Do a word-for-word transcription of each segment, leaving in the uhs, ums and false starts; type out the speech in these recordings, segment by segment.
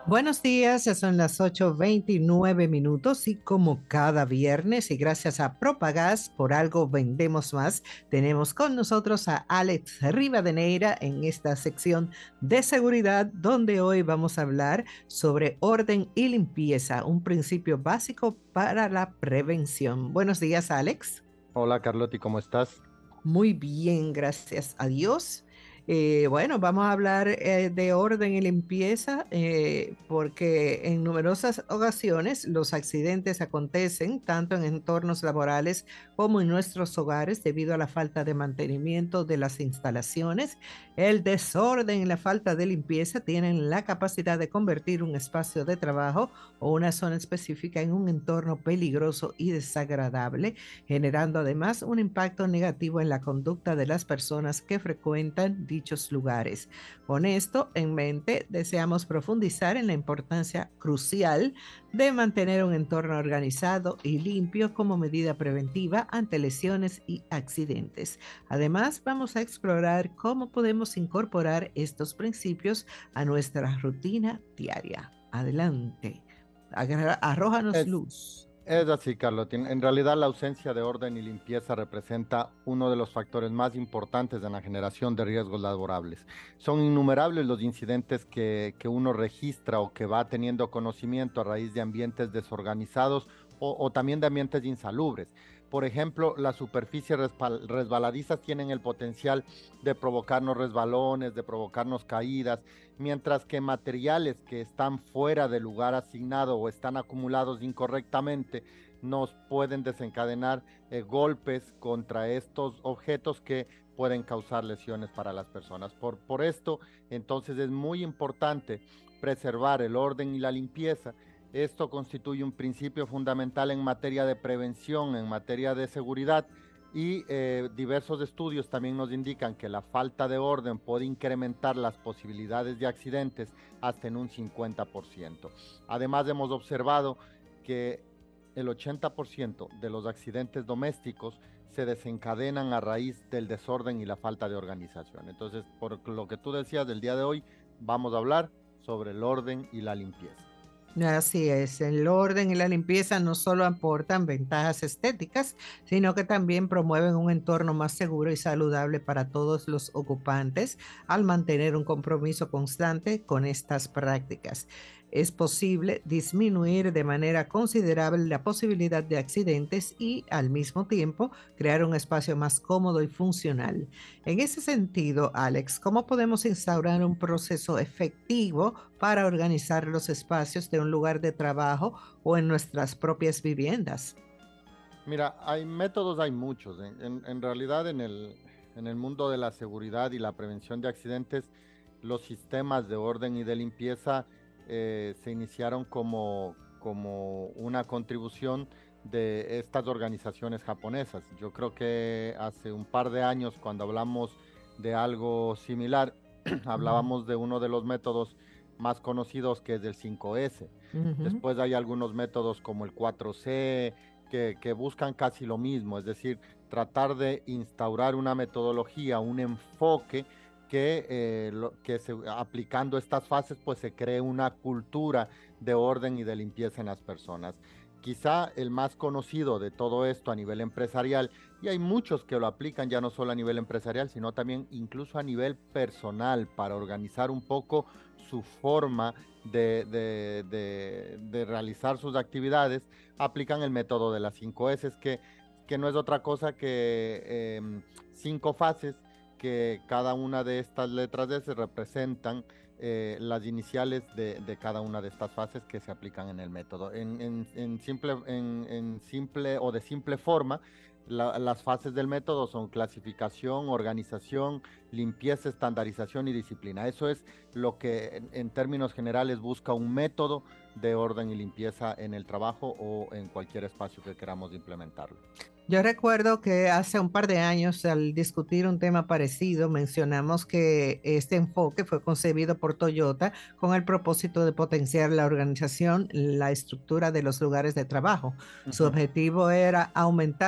Buenos días, ya son las ocho veintinueve minutos y como cada viernes y gracias a Propagás, por algo vendemos más, tenemos con nosotros a Alex Rivadeneira en esta sección de seguridad donde hoy vamos a hablar sobre orden y limpieza, un principio básico para la prevención. Buenos días, Alex. Hola Carlotti, ¿cómo estás? Muy bien, gracias a Dios. Eh, bueno, vamos a hablar eh, de orden y limpieza eh, porque en numerosas ocasiones los accidentes acontecen tanto en entornos laborales como en nuestros hogares debido a la falta de mantenimiento de las instalaciones. El desorden y la falta de limpieza tienen la capacidad de convertir un espacio de trabajo o una zona específica en un entorno peligroso y desagradable, generando además un impacto negativo en la conducta de las personas que frecuentan dichos lugares. Con esto en mente, deseamos profundizar en la importancia crucial de mantener un entorno organizado y limpio como medida preventiva ante lesiones y accidentes. Además, vamos a explorar cómo podemos incorporar estos principios a nuestra rutina diaria. Adelante, arrójanos Es, luz. es así, Carlotti. En realidad la ausencia de orden y limpieza representa uno de los factores más importantes en la generación de riesgos laborables. Son innumerables los incidentes que, que uno registra o que va teniendo conocimiento a raíz de ambientes desorganizados o, o también de ambientes insalubres. Por ejemplo, las superficies respal- resbaladizas tienen el potencial de provocarnos resbalones, de provocarnos caídas, mientras que materiales que están fuera del lugar asignado o están acumulados incorrectamente nos pueden desencadenar eh, golpes contra estos objetos que pueden causar lesiones para las personas. Por, por esto, entonces es muy importante preservar el orden y la limpieza. Esto constituye un principio fundamental en materia de prevención, en materia de seguridad, y eh, diversos estudios también nos indican que la falta de orden puede incrementar las posibilidades de accidentes hasta en un cincuenta por ciento. Además, hemos observado que el ochenta por ciento de los accidentes domésticos se desencadenan a raíz del desorden y la falta de organización. Entonces, por lo que tú decías del día de hoy, vamos a hablar sobre el orden y la limpieza. Así es, el orden y la limpieza no solo aportan ventajas estéticas, sino que también promueven un entorno más seguro y saludable para todos los ocupantes al mantener un compromiso constante con estas prácticas. Es posible disminuir de manera considerable la posibilidad de accidentes y al mismo tiempo crear un espacio más cómodo y funcional. En ese sentido, Alex, ¿cómo podemos instaurar un proceso efectivo para organizar los espacios de un lugar de trabajo o en nuestras propias viviendas? Mira, hay métodos, hay muchos. En, en- en realidad, en el, en el mundo de la seguridad y la prevención de accidentes, los sistemas de orden y de limpieza eh, se iniciaron como, como una contribución de estas organizaciones japonesas. Yo creo que hace un par de años, cuando hablamos de algo similar, Mm, hablábamos de uno de los métodos más conocidos, que es el cinco ese. ujú. Después hay algunos métodos como el cuatro ce que, que buscan casi lo mismo, es decir, tratar de instaurar una metodología, un enfoque que, eh, lo, que se, aplicando estas fases, pues se cree una cultura de orden y de limpieza en las personas. Quizá el más conocido de todo esto a nivel empresarial, y hay muchos que lo aplican ya no solo a nivel empresarial, sino también incluso a nivel personal para organizar un poco su forma de, de, de, de realizar sus actividades, aplican el método de las cinco S, que, que no es otra cosa que eh, cinco fases, que cada una de estas letras S representan eh, las iniciales de, de, cada una de estas fases que se aplican en el método. En, en, en simple, en, en, simple o de simple forma, la, las fases del método son clasificación, organización, limpieza, estandarización y disciplina. Eso es lo que en, en términos generales busca un método de orden y limpieza en el trabajo o en cualquier espacio que queramos implementarlo. Yo recuerdo que hace un par de años, al discutir un tema parecido, mencionamos que este enfoque fue concebido por Toyota con el propósito de potenciar la organización, la estructura de los lugares de trabajo. Su Ujú. objetivo era aumentar la productividad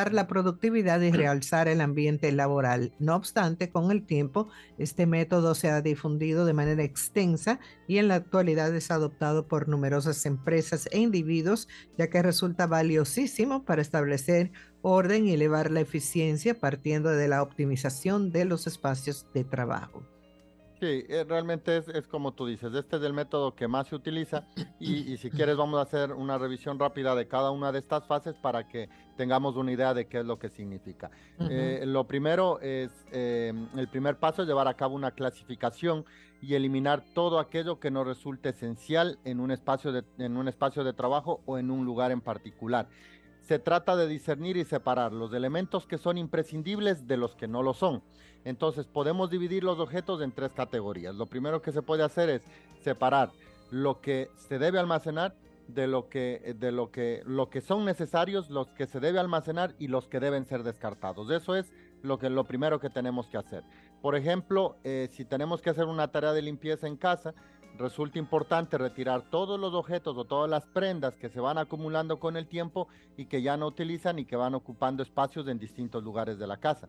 productividad y realzar el ambiente laboral. No obstante, con el tiempo, este método se ha difundido de manera extensa y en la actualidad es adoptado por numerosas empresas e individuos, ya que resulta valiosísimo para establecer orden y elevar la eficiencia partiendo de la optimización de los espacios de trabajo. Sí, eh, realmente es, es como tú dices, este es el método que más se utiliza y, y si quieres vamos a hacer una revisión rápida de cada una de estas fases para que tengamos una idea de qué es lo que significa. Ujú, Eh, lo primero es, eh, el primer paso es llevar a cabo una clasificación y eliminar todo aquello que nos resulte esencial en un espacio de, en un espacio de trabajo o en un lugar en particular. Se trata de discernir y separar los elementos que son imprescindibles de los que no lo son. Entonces, podemos dividir los objetos en tres categorías. Lo primero que se puede hacer es separar lo que se debe almacenar de lo que, de lo que, lo que son necesarios, los que se debe almacenar y los que deben ser descartados. Eso es lo que, lo primero que tenemos que hacer. Por ejemplo, eh, si tenemos que hacer una tarea de limpieza en casa, resulta importante retirar todos los objetos o todas las prendas que se van acumulando con el tiempo y que ya no utilizan y que van ocupando espacios en distintos lugares de la casa.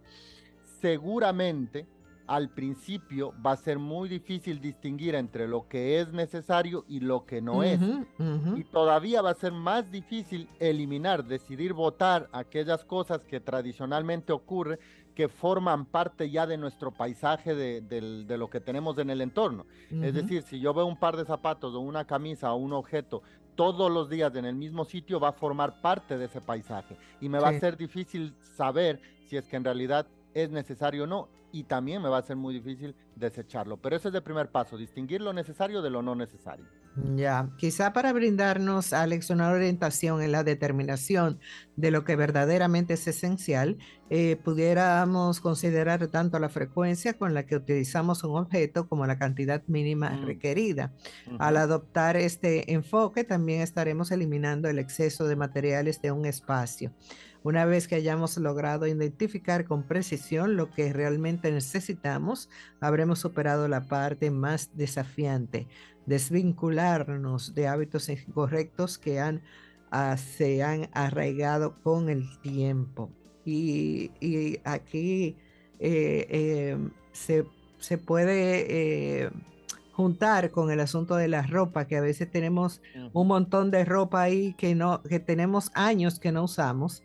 Seguramente al principio va a ser muy difícil distinguir entre lo que es necesario y lo que no es. ujú, ujú. Y todavía va a ser más difícil eliminar, decidir votar aquellas cosas que tradicionalmente ocurre, que forman parte ya de nuestro paisaje, de, de, de lo que tenemos en el entorno. Es Ujú, decir, si yo veo un par de zapatos o una camisa o un objeto todos los días en el mismo sitio, va a formar parte de ese paisaje y me va a sí. ser difícil saber si es que en realidad es necesario o no, y también me va a ser muy difícil desecharlo. Pero ese es el primer paso, distinguir lo necesario de lo no necesario. Ya, quizá para brindarnos, Alex, una orientación en la determinación de lo que verdaderamente es esencial, eh, pudiéramos considerar tanto la frecuencia con la que utilizamos un objeto como la cantidad mínima Mm, requerida. Al ujú. adoptar este enfoque, también estaremos eliminando el exceso de materiales de un espacio. Una vez que hayamos logrado identificar con precisión lo que realmente necesitamos, habremos superado la parte más desafiante: desvincularnos de hábitos incorrectos que han, ah, se han arraigado con el tiempo. Y, y aquí eh, eh, se, se puede eh, juntar con el asunto de la ropa, que a veces tenemos un Ujú. montón de ropa ahí que, no, que tenemos años que no usamos.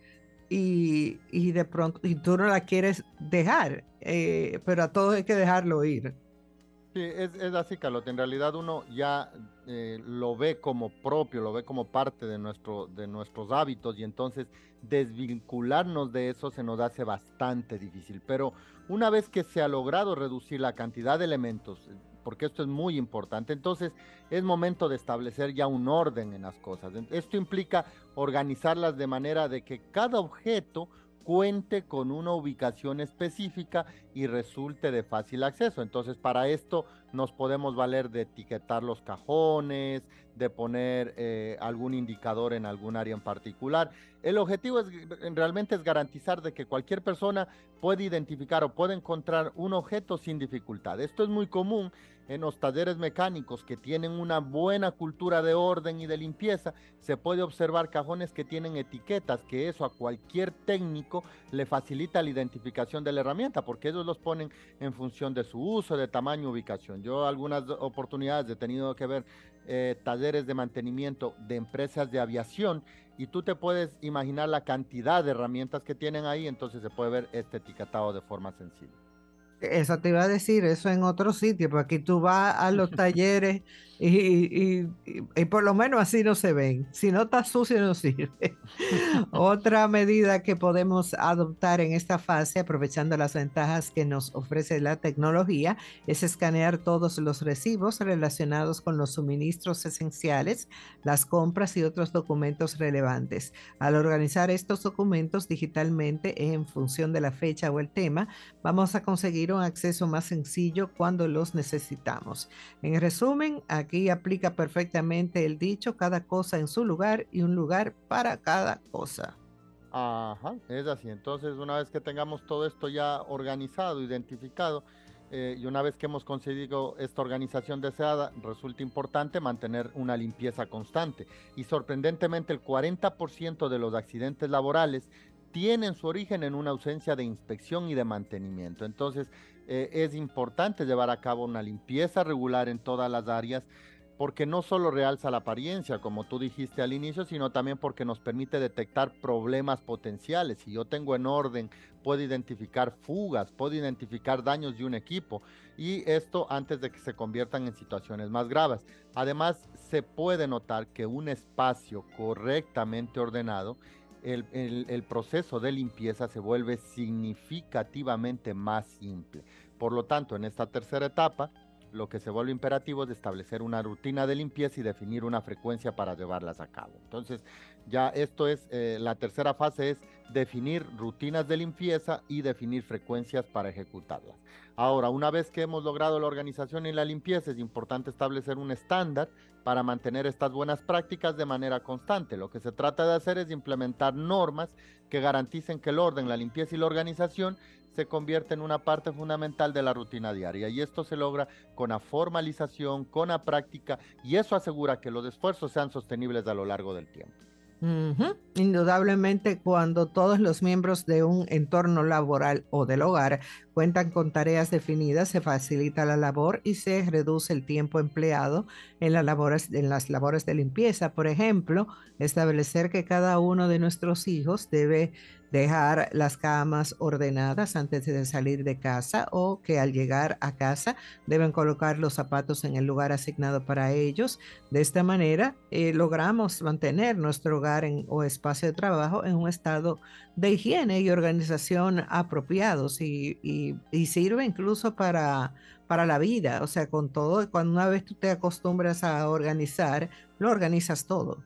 Y, y de pronto, y tú no la quieres dejar, eh, pero a todos hay que dejarlo ir. Sí, es, es así, Carlos. En realidad uno ya eh, lo ve como propio, lo ve como parte de, nuestro, de nuestros hábitos y entonces desvincularnos de eso se nos hace bastante difícil. Pero una vez que se ha logrado reducir la cantidad de elementos, eh, porque esto es muy importante, entonces es momento de establecer ya un orden en las cosas. Esto implica organizarlas de manera de que cada objeto cuente con una ubicación específica y resulte de fácil acceso. Entonces, para esto nos podemos valer de etiquetar los cajones, de poner eh, algún indicador en algún área en particular. El objetivo es realmente es garantizar de que cualquier persona puede identificar o puede encontrar un objeto sin dificultad. Esto es muy común en los talleres mecánicos que tienen una buena cultura de orden y de limpieza. Se puede observar cajones que tienen etiquetas, que eso a cualquier técnico le facilita la identificación de la herramienta, porque ellos los ponen en función de su uso, de tamaño, ubicación. Yo algunas oportunidades he tenido que ver eh, talleres de mantenimiento de empresas de aviación y tú te puedes imaginar la cantidad de herramientas que tienen ahí, entonces se puede ver este etiquetado de forma sencilla. Eso te iba a decir, eso en otro sitio, porque aquí tú vas a los talleres y, y- y- y por lo menos así no se ven. Si no está sucio, no sirve. Otra medida que podemos adoptar en esta fase, aprovechando las ventajas que nos ofrece la tecnología, es escanear todos los recibos relacionados con los suministros esenciales, las compras y otros documentos relevantes. Al organizar estos documentos digitalmente en función de la fecha o el tema, vamos a conseguir un acceso más sencillo cuando los necesitamos. En resumen, aquí aplica perfectamente el dicho: cada cosa en su lugar y un lugar para cada cosa. Ajá, es así. Entonces, una vez que tengamos todo esto ya organizado, identificado, eh, y una vez que hemos conseguido esta organización deseada, resulta importante mantener una limpieza constante. Y sorprendentemente, el cuarenta por ciento de los accidentes laborales tienen su origen en una ausencia de inspección y de mantenimiento. Entonces, eh, es importante llevar a cabo una limpieza regular en todas las áreas, porque no solo realza la apariencia, como tú dijiste al inicio, sino también porque nos permite detectar problemas potenciales. Si yo tengo en orden, puedo identificar fugas, puedo identificar daños de un equipo, y esto antes de que se conviertan en situaciones más graves. Además, se puede notar que un espacio correctamente ordenado, el, el, el proceso de limpieza se vuelve significativamente más simple. Por lo tanto, en esta tercera etapa, lo que se vuelve imperativo es establecer una rutina de limpieza y definir una frecuencia para llevarlas a cabo. Entonces, ya esto es, eh, la tercera fase es definir rutinas de limpieza y definir frecuencias para ejecutarlas. Ahora, una vez que hemos logrado la organización y la limpieza, es importante establecer un estándar para mantener estas buenas prácticas de manera constante. Lo que se trata de hacer es implementar normas que garanticen que el orden, la limpieza y la organización se convierte en una parte fundamental de la rutina diaria, y esto se logra con la formalización, con la práctica, y eso asegura que los esfuerzos sean sostenibles a lo largo del tiempo. Ujú. Indudablemente, cuando todos los miembros de un entorno laboral o del hogar cuentan con tareas definidas, se facilita la labor y se reduce el tiempo empleado en las labores, en las labores de limpieza. Por ejemplo, establecer que cada uno de nuestros hijos debe dejar las camas ordenadas antes de salir de casa, o que al llegar a casa deben colocar los zapatos en el lugar asignado para ellos. De esta manera, eh, logramos mantener nuestro hogar en, o espacio de trabajo en un estado de higiene y organización apropiados, y, y, y sirve incluso para, para la vida. O sea, con todo, cuando una vez tú te acostumbras a organizar, lo organizas todo.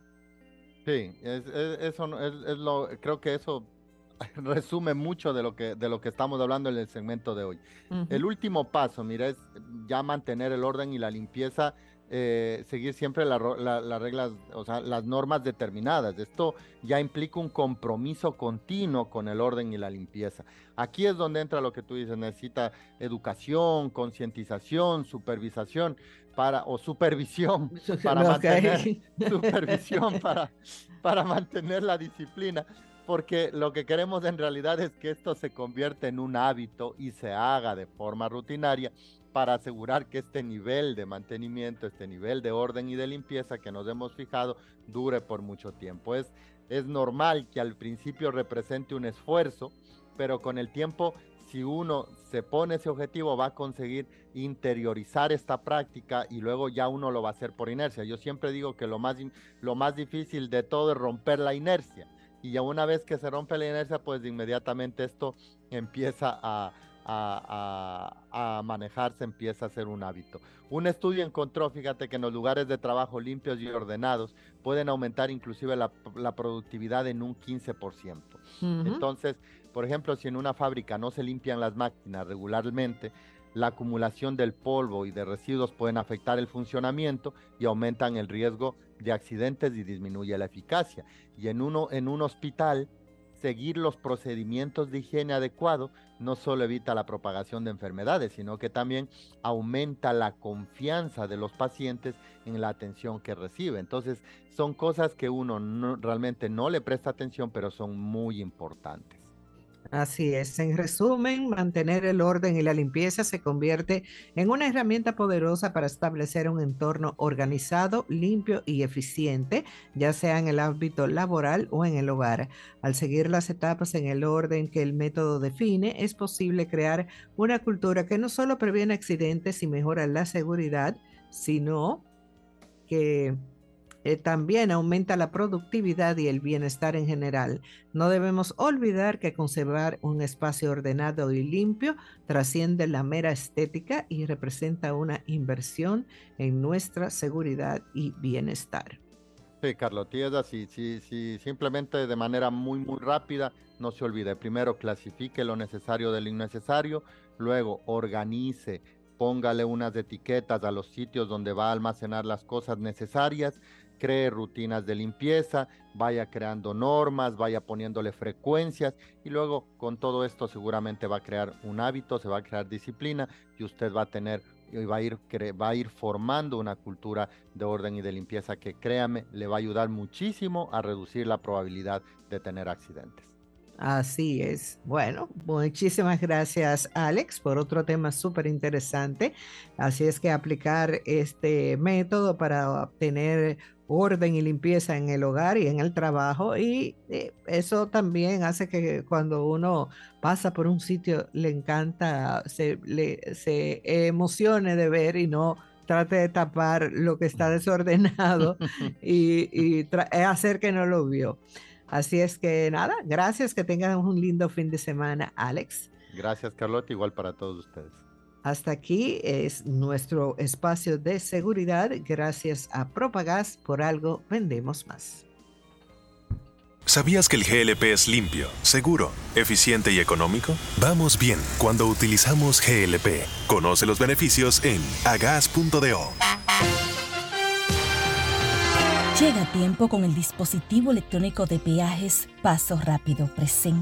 Sí, es, es, eso no- es, es lo, creo que eso resume mucho de lo que, de lo que estamos hablando en el segmento de hoy. El Ujú. último paso, mira, es ya mantener el orden y la limpieza, eh, seguir siempre la, la, las reglas, o sea, las normas determinadas. Esto ya implica un compromiso continuo con el orden y la limpieza. Aquí es donde entra lo que tú dices, necesita educación, concientización, supervisación para, o supervisión para Ok. mantener, supervisión para, para mantener la disciplina, porque lo que queremos en realidad es que esto se convierta en un hábito y se haga de forma rutinaria, para asegurar que este nivel de mantenimiento, este nivel de orden y de limpieza que nos hemos fijado dure por mucho tiempo. Es, es normal que al principio represente un esfuerzo, pero con el tiempo, si uno se pone ese objetivo, va a conseguir interiorizar esta práctica, y luego ya uno lo va a hacer por inercia. Yo siempre digo que lo más, lo más difícil de todo es romper la inercia, y ya una vez que se rompe la inercia, pues de inmediatamente esto empieza a, a, a, a manejarse, empieza a ser un hábito. Un estudio encontró, fíjate, que en los lugares de trabajo limpios y ordenados pueden aumentar inclusive la, la productividad en un quince por ciento. Ujú. Entonces, por ejemplo, si en una fábrica no se limpian las máquinas regularmente, la acumulación del polvo y de residuos pueden afectar el funcionamiento y aumentan el riesgo de accidentes y disminuye la eficacia. Y en, uno, en un hospital, seguir los procedimientos de higiene adecuado no solo evita la propagación de enfermedades, sino que también aumenta la confianza de los pacientes en la atención que recibe. Entonces, son cosas que uno no, realmente no le presta atención, pero son muy importantes. Así es. En resumen, mantener el orden y la limpieza se convierte en una herramienta poderosa para establecer un entorno organizado, limpio y eficiente, ya sea en el ámbito laboral o en el hogar. Al seguir las etapas en el orden que el método define, es posible crear una cultura que no solo previene accidentes y mejora la seguridad, sino que eh, también aumenta la productividad y el bienestar en general. No debemos olvidar que conservar un espacio ordenado y limpio trasciende la mera estética y representa una inversión en nuestra seguridad y bienestar. Sí, Carlos, es así. Sí, sí, simplemente de manera muy, muy rápida, no se olvide. Primero, clasifique lo necesario de lo innecesario, luego organice, póngale unas etiquetas a los sitios donde va a almacenar las cosas necesarias, cree rutinas de limpieza, vaya creando normas, vaya poniéndole frecuencias, y luego con todo esto seguramente va a crear un hábito, se va a crear disciplina, y usted va a tener y va a ir, va a ir formando una cultura de orden y de limpieza que, créame, le va a ayudar muchísimo a reducir la probabilidad de tener accidentes. Así es. Bueno, muchísimas gracias, Alex, por otro tema súper interesante. Así es que aplicar este método para obtener orden y limpieza en el hogar y en el trabajo. Y eh, eso también hace que cuando uno pasa por un sitio le encanta, se, le, se emocione de ver y no trate de tapar lo que está desordenado y, y tra- hacer que no lo vio. Así es que nada, gracias, que tengan un lindo fin de semana, Alex. Gracias, Carlota, igual para todos ustedes. Hasta aquí es nuestro espacio de seguridad. Gracias a Propagás, por algo vendemos más. ¿Sabías que el G L P es limpio, seguro, eficiente y económico? Vamos bien cuando utilizamos G L P. Conoce los beneficios en agas punto do. Llega a tiempo con el dispositivo electrónico de peajes Paso Rápido presente.